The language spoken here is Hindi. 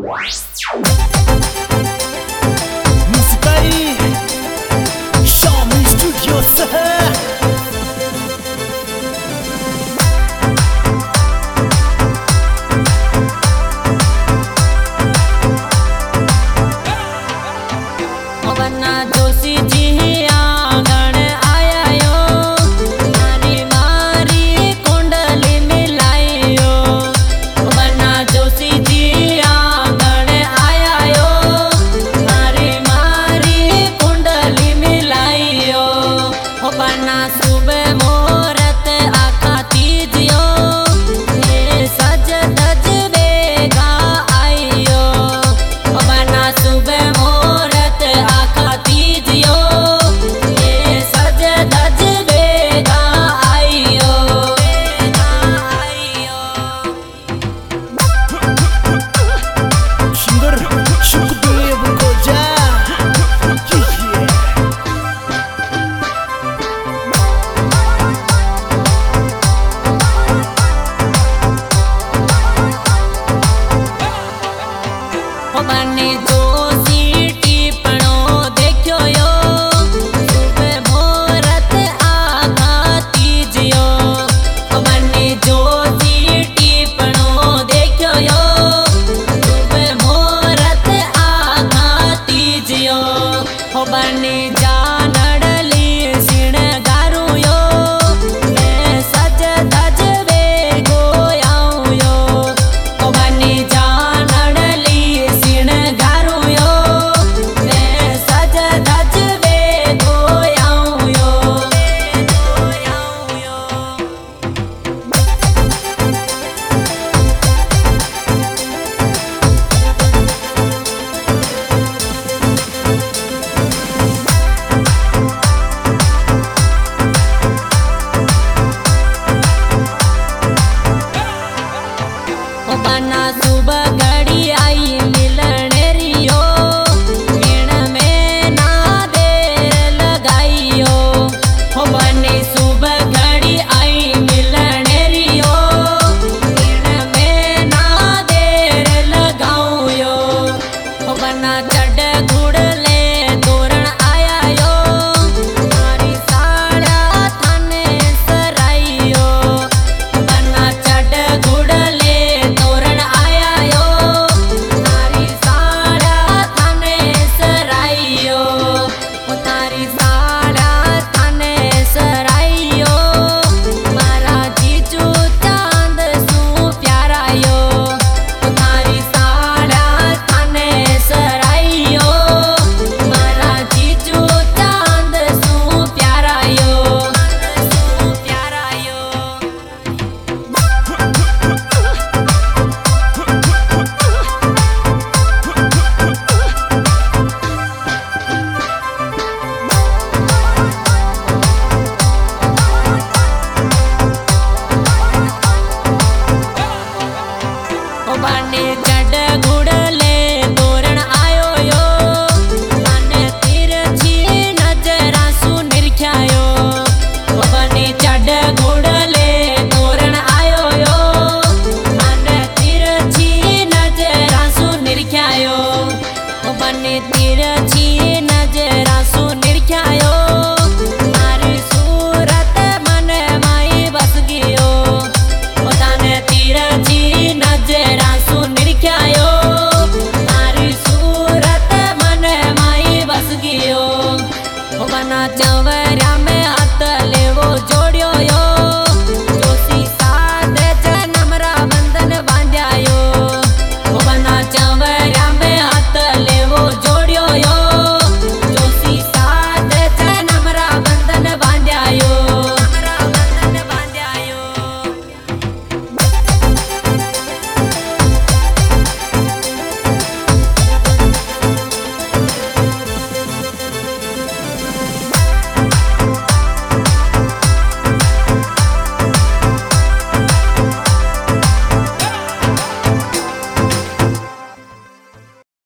Musicali Xiaomi Studio Sahar वरना जोशी जी आंगण आया यो मारी मारी कुंडली मिलाइयो। वरना जोशी जी आंगण आया यो मारी मारी कुंडली मिलाइयो। वरना सुबह मुहूर्त आखा तीजियो सज धज बेगा आइयो। वरना सुबह मुहूर्त आखा तीजियो सज धज बेगा आइयो। Şundur şıkıdığı bu koca बने जोशी टीपणो देखो यो सुबह मुहूर्त आखा तीजियो। बने जोशी टीपणो देखो यो सुबह मुहूर्त आखा तीजियो। बने जानड़ली सिणगारू यो सज धज बेगो आऊं यो। बने जानड़ली सिणगारू यो सज धज बेगो आऊं यो। बना सुबह घड़ी आई मिलन रियो मीण में ना देर लगाइयो। बने सुबह घड़ी आई मिलन रियो मीण में ना देर लगाऊं। बना चढ़ घुड़ ले तोरण आया यो मारी साड़ा थाने सराइयो। बना चढ़ घुड़ ले तोरण आया यो तारी साड़ा थाने सराइयो। तारी साड़ा थाने सराइयो मारा जीजू चांद सू प्यारायो। तारी साड़ा थाने सराइयो मारा जीजू चांद सू प्यारायो। बने चढ़ घुड़ ले तोरण आयो यो माने तिरछी नजरा सु निरख्यायो। बने चढ़ घुड़ ले तोरण आयो यो माने तिरछी नजरा सु निरख्यायो। बने तिरछी